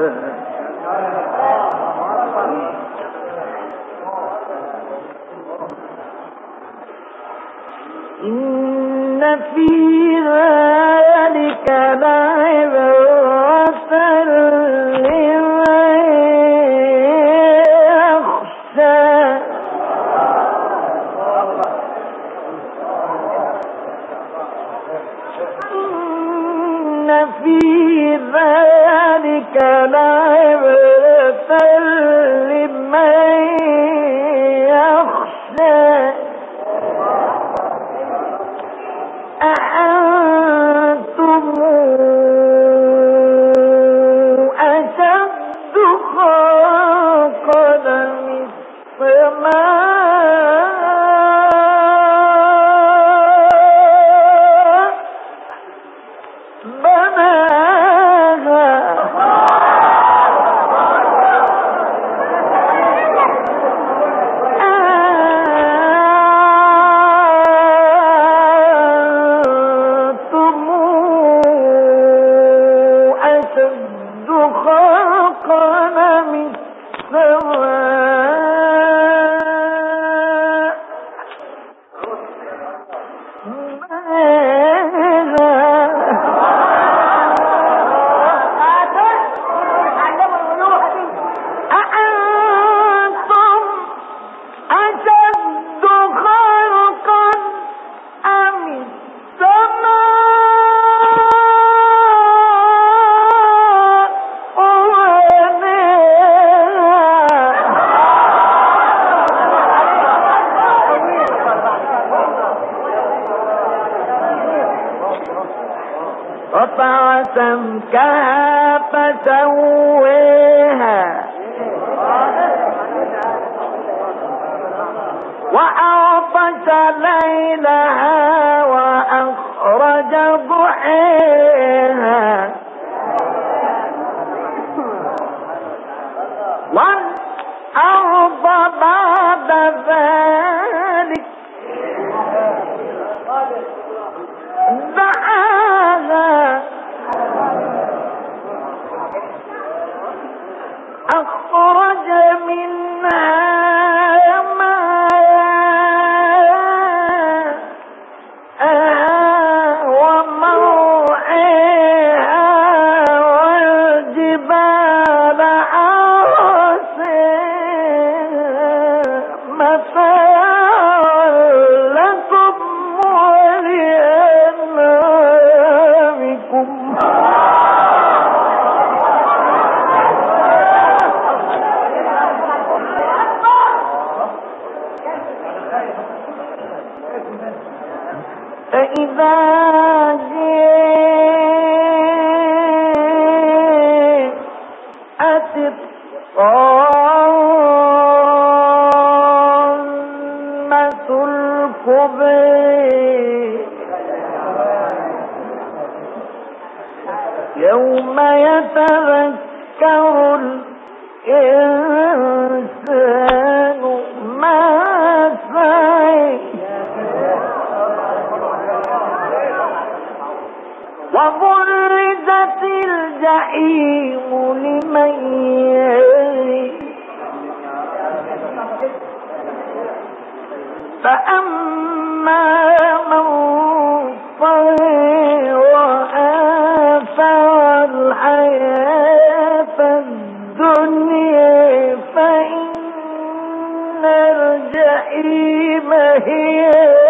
إن في ذلك لعبرة لمن يخشى إن في ذلك لعبرة لمن يخشى أأنتم أشد خلقا من السماء بناها رفع سمكها فسويها وأغطش ليلها وأخرج ضحيها والأرض بعد ذلك دعاها أخرج منها ماءها ومرعاها والجبال أرساها متاعا لكم ولأنعامكم فإذا جاءت الطامة الكبرى يوم يتذكر الإنسان ما سعى وبرزت الجحيم لمن يرى فأما من طغى وآثر الحياة الدنيا فإن الجحيم هي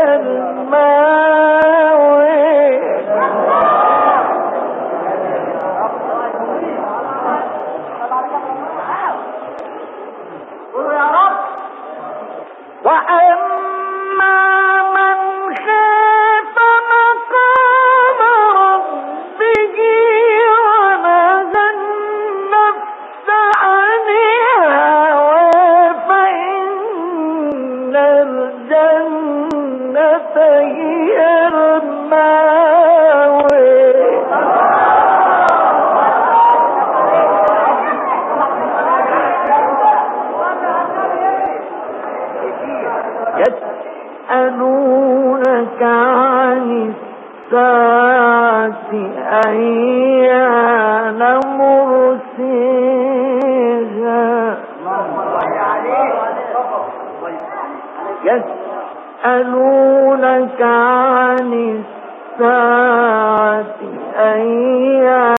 المأوى وأما من خاف مقام ربه ونهى النفس عن الهوى فإن الجنة هي المأوى يسألونك عن الساعة أيان مرساها يسألونك عن الساعة أيان